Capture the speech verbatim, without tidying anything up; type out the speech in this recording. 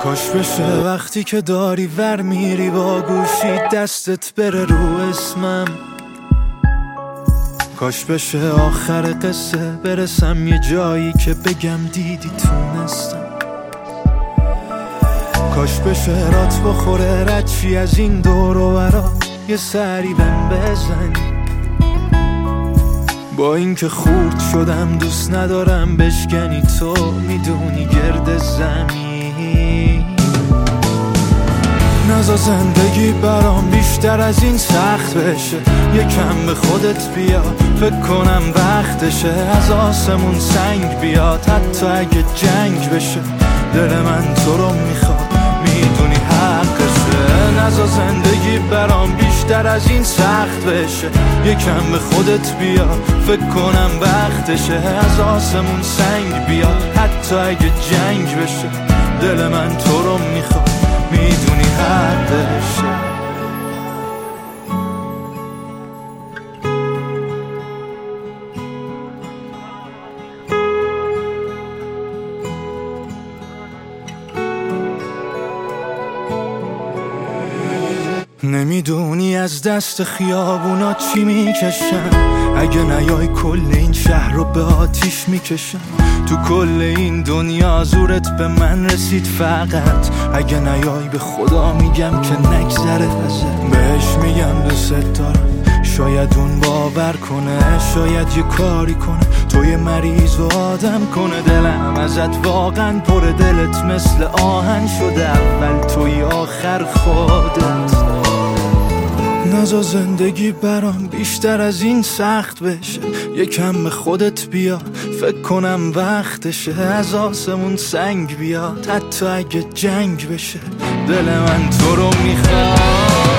کاش بشه وقتی که داری ور میری با گوشی دستت بره رو اسمم، کاش بشه آخر قصه برسم یه جایی که بگم دیدی تونستم، کاش بشه رات بخوره ردشی از این دور و برا یه سری بهم بزنی. با اینکه خورد شدم دوست ندارم بشکنی، تو میدونی گرد زمین. نزا زندگی برام بیشتر از این سخت بشه، یکم به خودت بیا فکر کنم وقتشه. از آسمون سنگ بیاد حتی اگه جنگ بشه، دل من تو رو میخواد میدونی حقشه. نزا زندگی برام بیشتر از این سخت بشه، یکم به خودت بیا فکر کنم وقتشه. از آسمون سنگ بیاد حتی اگه جنگ بشه، دل من تو رو میخواد میدونی حقشه. نمیدونی از دست خیابونا چی میکشم، اگه نیای کل این شهر رو به آتیش میکشم. تو کل این دنیا زورت به من رسید فقط، اگه نیای به خدا میگم که نگذره ازت. بهش میگم دوست دارم، شاید اون باور کنه، شاید یه کاری کنه توی مریض و آدم کنه. دلم ازت واقعا پر، دلت مثل آهن شده، اول توی آخر خودت. نزا زندگی برام بیشتر از این سخت بشه، یکم به خودت بیا فکر کنم وقتشه. از آسمون سنگ بیاد حتی اگه جنگ بشه، دل من تو رو میخواد